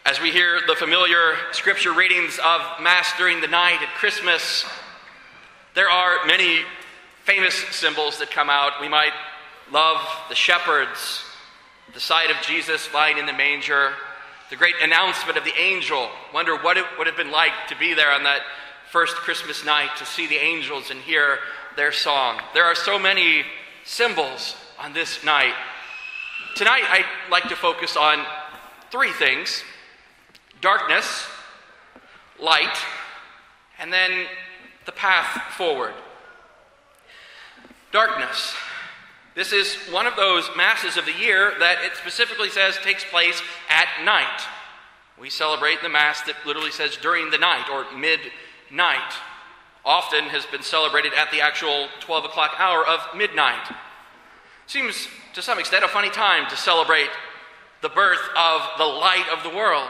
As we hear the familiar scripture readings of Mass during the night at Christmas, there are many famous symbols that come out. We might love the shepherds, the sight of Jesus lying in the manger, the great announcement of the angel. Wonder what it would have been like to be there on that first Christmas night, to see the angels and hear their song. There are so many symbols on this night. Tonight, I'd like to focus on three things: darkness, light, and then the path forward. Darkness. This is one of those masses of the year that it specifically says takes place at night. We celebrate the Mass that literally says during the night or midnight. Often has been celebrated at the actual 12 o'clock hour of midnight. Seems to some extent a funny time to celebrate the birth of the light of the world.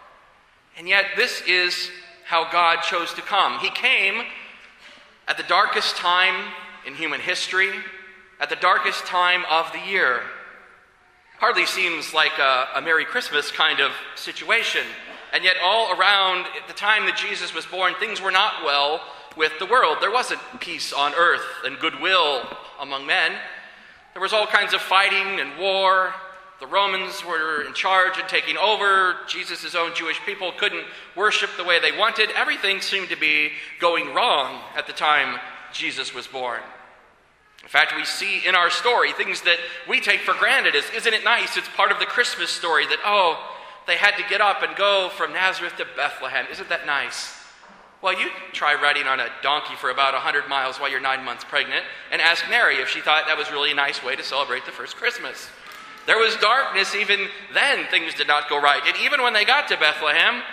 And yet this is how God chose to come. He came at the darkest time in human history, at the darkest time of the year. Hardly seems like a Merry Christmas kind of situation. And yet all around at the time that Jesus was born, things were not well with the world. There wasn't peace on earth and goodwill among men. There was all kinds of fighting and war. The Romans were in charge and taking over. Jesus' own Jewish people couldn't worship the way they wanted. Everything seemed to be going wrong at the time Jesus was born. In fact, we see in our story things that we take for granted. Isn't it nice? It's part of the Christmas story that, they had to get up and go from Nazareth to Bethlehem. Isn't that nice? Well, you try riding on a donkey for about 100 miles while you're 9 months pregnant and ask Mary if she thought that was really a nice way to celebrate the first Christmas. There was darkness even then. Things did not go right. And even when they got to Bethlehem,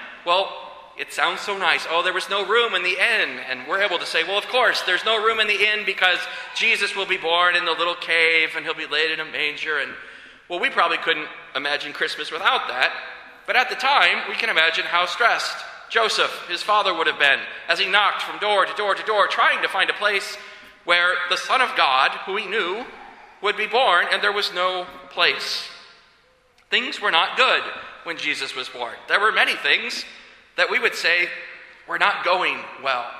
it sounds so nice. There was no room in the inn. And we're able to say, of course, there's no room in the inn because Jesus will be born in the little cave and he'll be laid in a manger. And, we probably couldn't imagine Christmas without that. But at the time, we can imagine how stressed Joseph, his father, would have been as he knocked from door to door to door, trying to find a place where the Son of God, who he knew, would be born, and there was no place. Things were not good when Jesus was born. There were many things that we would say were not going well.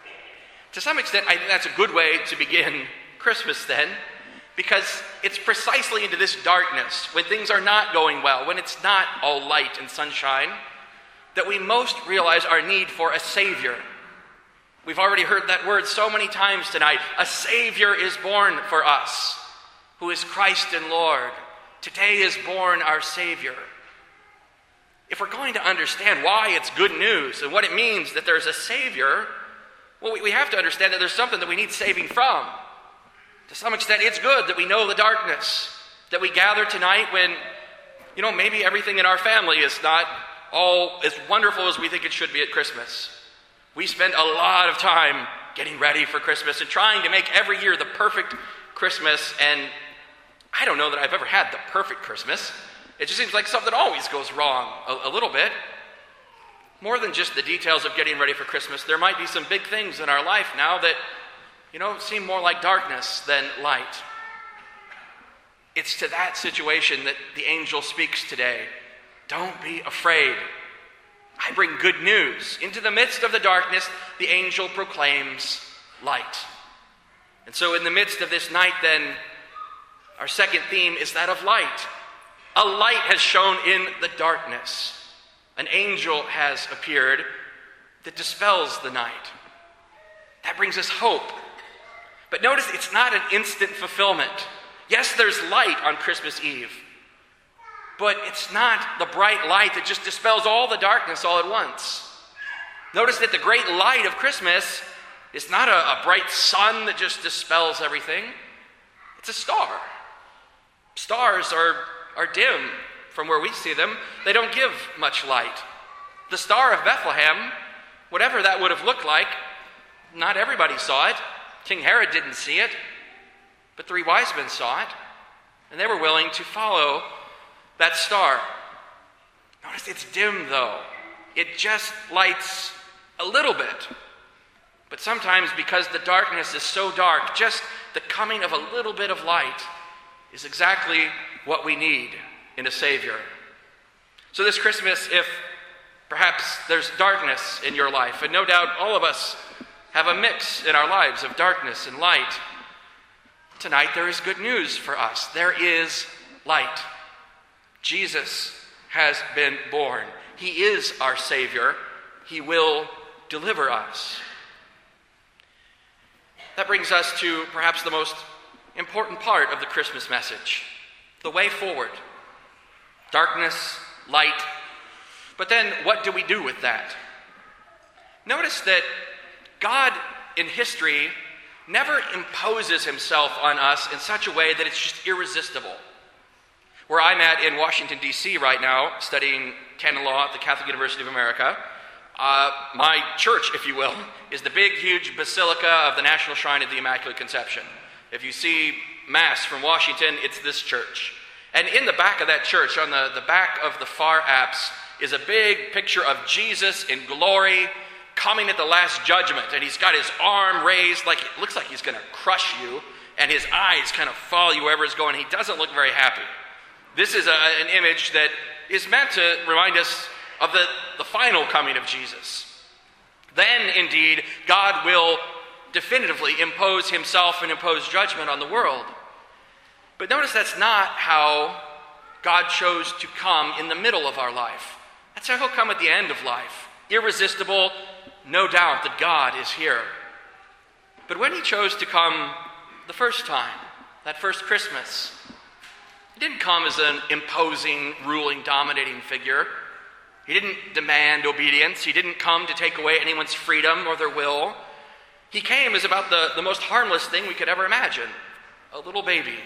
To some extent, I think that's a good way to begin Christmas then, because it's precisely into this darkness, when things are not going well, when it's not all light and sunshine, that we most realize our need for a Savior. We've already heard that word so many times tonight. A Savior is born for us, who is Christ and Lord. Today is born our Savior. If we're going to understand why it's good news and what it means that there's a Savior, we have to understand that there's something that we need saving from. To some extent, it's good that we know the darkness, that we gather tonight when, maybe everything in our family is not all as wonderful as we think it should be at Christmas. We spend a lot of time getting ready for Christmas and trying to make every year the perfect Christmas, and I don't know that I've ever had the perfect Christmas. It just seems like something always goes wrong a little bit. More than just the details of getting ready for Christmas, there might be some big things in our life now that, seem more like darkness than light. It's to that situation that the angel speaks today. Don't be afraid. I bring good news. Into the midst of the darkness, the angel proclaims light. And so in the midst of this night then, our second theme is that of light. A light has shone in the darkness. An angel has appeared that dispels the night. That brings us hope. But notice it's not an instant fulfillment. Yes, there's light on Christmas Eve. But it's not the bright light that just dispels all the darkness all at once. Notice that the great light of Christmas is not a bright sun that just dispels everything. It's a star. Stars are dim from where we see them. They don't give much light. The Star of Bethlehem, whatever that would have looked like, not everybody saw it. King Herod didn't see it, but 3 wise men saw it, and they were willing to follow that star. Notice it's dim, though. It just lights a little bit. But sometimes, because the darkness is so dark, just the coming of a little bit of light is exactly what we need in a Savior. So this Christmas, if Perhaps there's darkness in your life, and no doubt all of us have a mix in our lives of darkness and light. Tonight there is good news for us. There is light. Jesus has been born. He is our Savior. He will deliver us. That brings us to perhaps the most important part of the Christmas message, the way forward. Darkness, light. But then what do we do with that? Notice that God in history never imposes himself on us in such a way that it's just irresistible. Where I'm at in Washington, D.C. right now, studying canon law at the Catholic University of America, my church, if you will, is the big, huge Basilica of the National Shrine of the Immaculate Conception. If you see Mass from Washington, it's this church. And in the back of that church, on the back of the far apse, is a big picture of Jesus in glory coming at the last judgment. And he's got his arm raised like it looks like he's going to crush you, and his eyes kind of follow you wherever he's going. He doesn't look very happy. This is an image that is meant to remind us of the final coming of Jesus. Then, indeed, God will definitively impose himself and impose judgment on the world. But notice that's not how God chose to come in the middle of our life. That's how he'll come at the end of life. Irresistible, no doubt that God is here. But when he chose to come the first time, that first Christmas, he didn't come as an imposing, ruling, dominating figure. He didn't demand obedience. He didn't come to take away anyone's freedom or their will. He came as about the most harmless thing we could ever imagine, a little baby.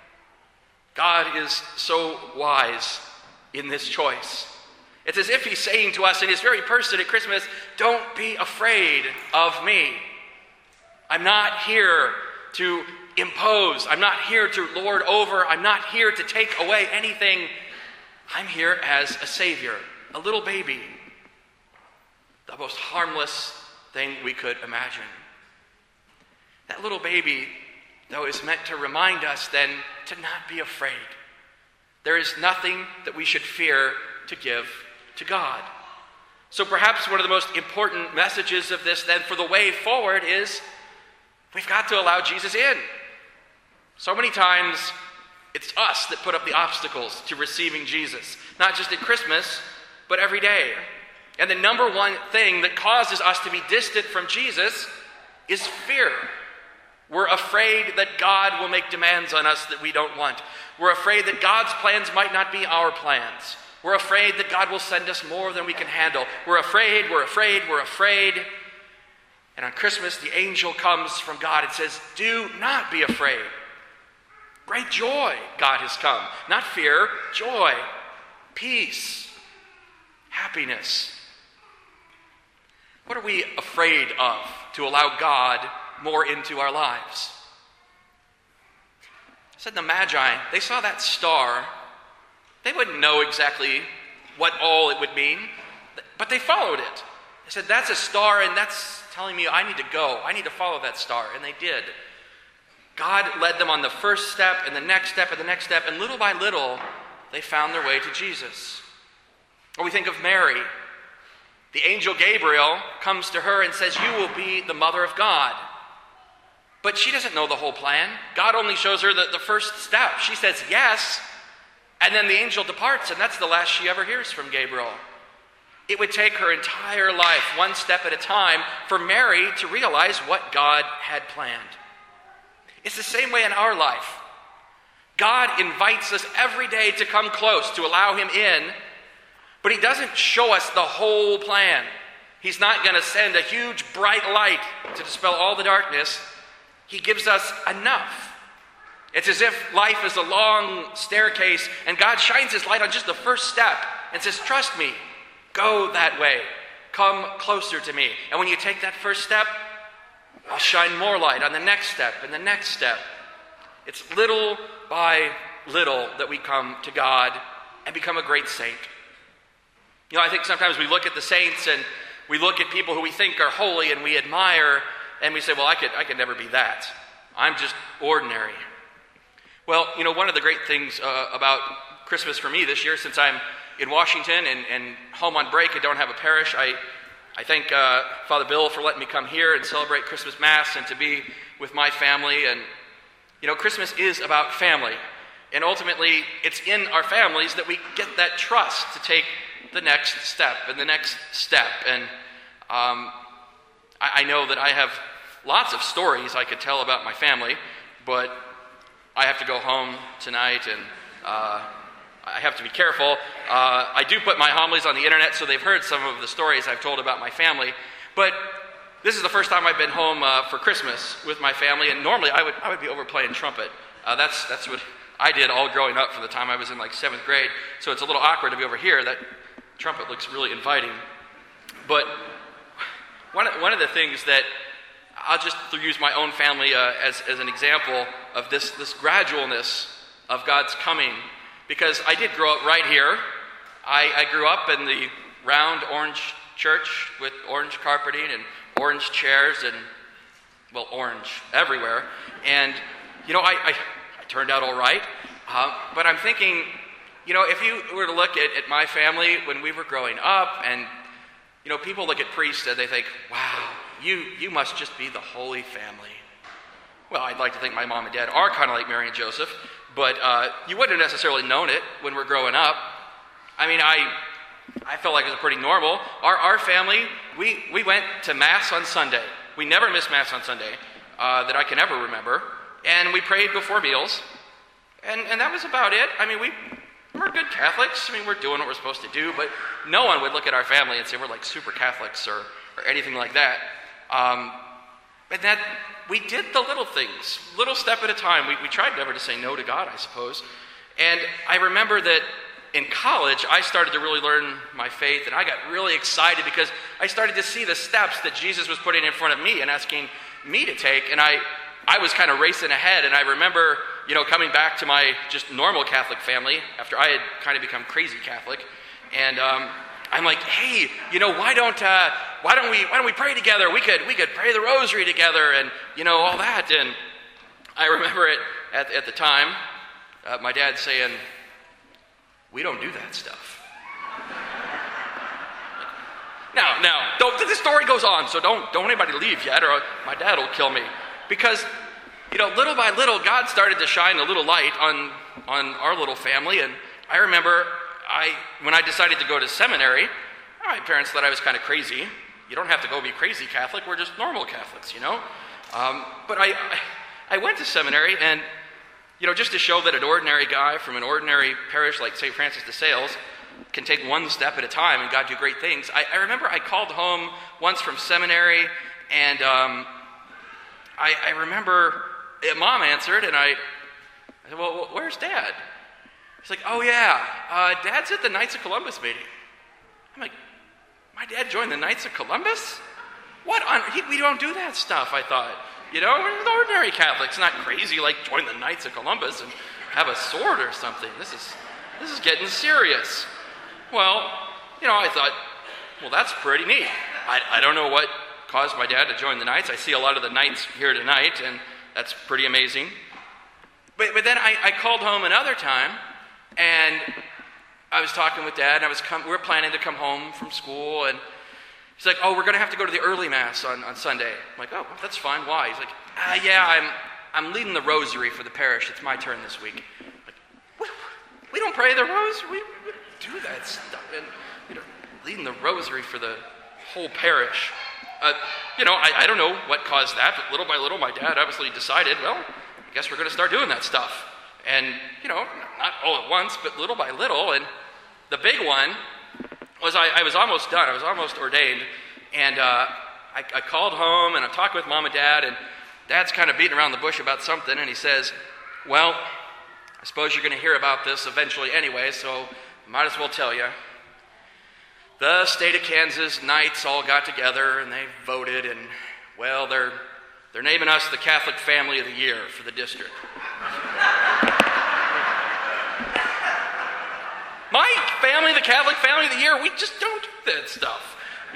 God is so wise in this choice. It's as if he's saying to us in his very person at Christmas, don't be afraid of me. I'm not here to impose. I'm not here to lord over. I'm not here to take away anything. I'm here as a Savior, a little baby, the most harmless thing we could imagine. That little baby, though, is meant to remind us then to not be afraid. There is nothing that we should fear to give to God. So perhaps one of the most important messages of this then for the way forward is we've got to allow Jesus in. So many times it's us that put up the obstacles to receiving Jesus, not just at Christmas, but every day. And the number one thing that causes us to be distant from Jesus is fear. We're afraid that God will make demands on us that we don't want. We're afraid that God's plans might not be our plans. We're afraid that God will send us more than we can handle. We're afraid. And on Christmas, the angel comes from God and says, do not be afraid. Great joy, God has come. Not fear, joy, peace, happiness. What are we afraid of to allow God more into our lives? I said the Magi, they saw that star. They wouldn't know exactly what all it would mean, but they followed it. They said, that's a star, and that's telling me I need to go. I need to follow that star, and they did. God led them on the first step, and the next step, and the next step, and little by little, they found their way to Jesus. Or we think of Mary. The angel Gabriel comes to her and says, you will be the mother of God. But she doesn't know the whole plan. God only shows her the first step. She says yes, and then the angel departs, and that's the last she ever hears from Gabriel. It would take her entire life, one step at a time, for Mary to realize what God had planned. It's the same way in our life. God invites us every day to come close, to allow him in, but he doesn't show us the whole plan. He's not going to send a huge bright light to dispel all the darkness. He gives us enough. It's as if life is a long staircase and God shines his light on just the first step and says, trust me, go that way, come closer to me. And when you take that first step, I'll shine more light on the next step and the next step. It's little by little that we come to God and become a great saint. You know, I think sometimes we look at the saints and we look at people who we think are holy and we admire, and we say, well, I could never be that. I'm just ordinary. Well, you know, one of the great things about Christmas for me this year, since I'm in Washington and home on break and don't have a parish, I thank Father Bill for letting me come here and celebrate Christmas Mass and to be with my family. And, Christmas is about family. And ultimately, it's in our families that we get that trust to take the next step and the next step. And I know that I have lots of stories I could tell about my family, but I have to go home tonight, and I have to be careful. I do put my homilies on the internet, so they've heard some of the stories I've told about my family. But this is the first time I've been home for Christmas with my family, and normally I would be over playing trumpet. That's what I did all growing up from the time I was in like 7th grade, so it's a little awkward to be over here. That trumpet looks really inviting. But one of the things that I'll just use my own family as an example of this gradualness of God's coming, because I did grow up right here. I grew up in the round orange church with orange carpeting and orange chairs and, well, orange everywhere. And, I turned out all right. But I'm thinking, if you were to look at my family when we were growing up, and, people look at priests and they think, wow, you must just be the Holy Family. Well, I'd like to think my mom and dad are kind of like Mary and Joseph, but you wouldn't have necessarily known it when we're growing up. I mean, I felt like it was pretty normal. Our family, we went to Mass on Sunday. We never missed Mass on Sunday that I can ever remember. And we prayed before meals. And that was about it. I mean, we're good Catholics. I mean, we're doing what we're supposed to do, but no one would look at our family and say we're like super Catholics or anything like that. And that we did the little things, little step at a time. We tried never to say no to God, I suppose. And I remember that in college, I started to really learn my faith, and I got really excited because I started to see the steps that Jesus was putting in front of me and asking me to take. And I was kind of racing ahead, and I remember, coming back to my just normal Catholic family after I had kind of become crazy Catholic, and I'm like, hey, why don't we pray together? We could pray the Rosary together, and all that. And I remember it at the time, my dad saying, we don't do that stuff. Now, the story goes on, so don't anybody leave yet, or my dad will kill me. Because, little by little, God started to shine a little light on our little family. And I remember when I decided to go to seminary, my parents thought I was kind of crazy. You don't have to go be crazy Catholic, we're just normal Catholics, But I went to seminary, and, just to show that an ordinary guy from an ordinary parish like St. Francis de Sales can take one step at a time and God do great things. I remember I called home once from seminary, and I remember Mom answered, and I said, well, where's Dad? She's like, oh yeah, Dad's at the Knights of Columbus meeting. I'm like, my dad joined the Knights of Columbus? What on, we don't do that stuff, I thought. We're ordinary Catholics, not crazy like join the Knights of Columbus and have a sword or something. This is getting serious. Well, I thought, well, that's pretty neat. I don't know what caused my dad to join the Knights. I see a lot of the Knights here tonight, and that's pretty amazing. But then I called home another time, and I was talking with Dad, and we were planning to come home from school, and he's like, oh, we're going to have to go to the early Mass on Sunday. I'm like, oh, that's fine. Why? He's like, yeah, I'm leading the Rosary for the parish. It's my turn this week. I'm like, we don't pray the Rosary. We do that stuff. And leading the Rosary for the whole parish. I don't know what caused that, but little by little, my dad obviously decided, well, I guess we're going to start doing that stuff. And, not all at once, but little by little. And the big one was I was almost done. I was almost ordained. And I called home, and I talked with Mom and Dad, and Dad's kind of beating around the bush about something, and he says, well, I suppose you're going to hear about this eventually anyway, so I might as well tell you. The state of Kansas Knights all got together, and they voted, and, well, they're naming us the Catholic Family of the Year for the district. My family, the Catholic Family of the Year, we just don't do that stuff.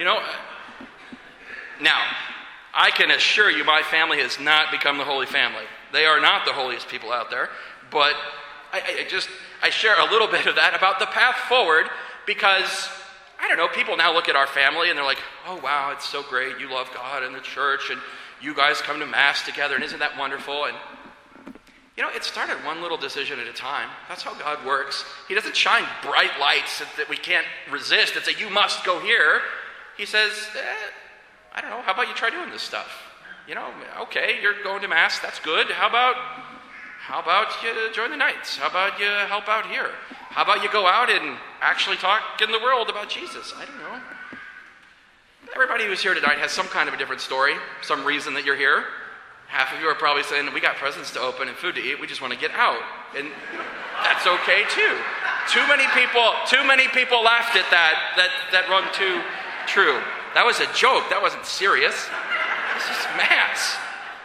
Now, I can assure you my family has not become the Holy Family. They are not the holiest people out there, but I share a little bit of that about the path forward because, I don't know, people now look at our family and they're like, oh wow, it's so great, you love God and the church and you guys come to Mass together and isn't that wonderful? And it started one little decision at a time. That's how God works. He doesn't shine bright lights that we can't resist and say, you must go here. He says, I don't know, how about you try doing this stuff? Okay, you're going to Mass, that's good. How about you join the Knights? How about you help out here? How about you go out and actually talk in the world about Jesus? I don't know. Everybody who's here tonight has some kind of a different story, some reason that you're here. Half of you are probably saying, we got presents to open and food to eat, we just want to get out. And that's okay too. Too many people laughed at that rung too true. That was a joke, that wasn't serious. This is Mass.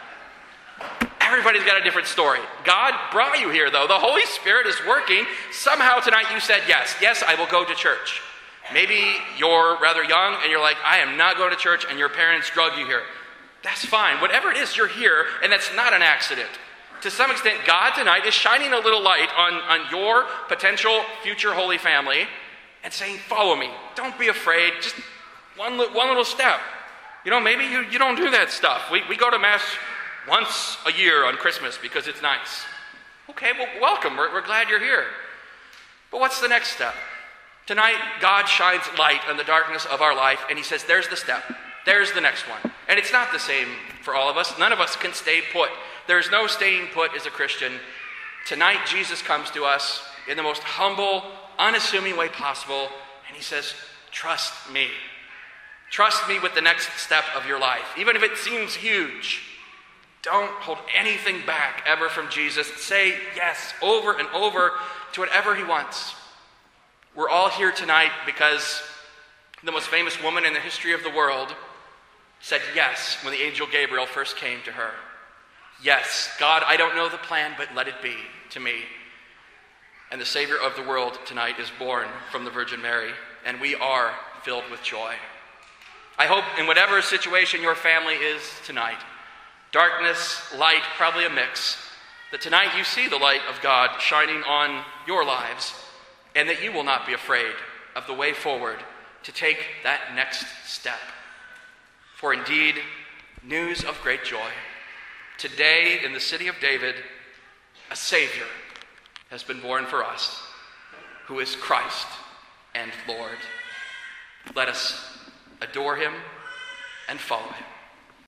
Everybody's got a different story. God brought you here, though. The Holy Spirit is working. Somehow tonight you said yes. Yes, I will go to church. Maybe you're rather young and you're like, I am not going to church, and your parents drug you here. That's fine. Whatever it is, you're here, and that's not an accident. To some extent, God tonight is shining a little light on your potential future holy family and saying, follow me. Don't be afraid. Just one little step. Maybe you don't do that stuff. We go to Mass once a year on Christmas because it's nice. Okay, well, welcome. We're glad you're here. But what's the next step? Tonight, God shines light on the darkness of our life, and he says, there's the step. There's the next one. And it's not the same for all of us. None of us can stay put. There's no staying put as a Christian. Tonight, Jesus comes to us in the most humble, unassuming way possible, and he says, trust me. Trust me with the next step of your life, even if it seems huge. Don't hold anything back ever from Jesus. Say yes over and over to whatever he wants. We're all here tonight because the most famous woman in the history of the world said yes when the angel Gabriel first came to her. Yes, God, I don't know the plan, but let it be to me. And the Savior of the world tonight is born from the Virgin Mary, and we are filled with joy. I hope in whatever situation your family is tonight, darkness, light, probably a mix, that tonight you see the light of God shining on your lives, and that you will not be afraid of the way forward to take that next step. For indeed, news of great joy. Today in the city of David, a Savior has been born for us, who is Christ and Lord. Let us adore him and follow him.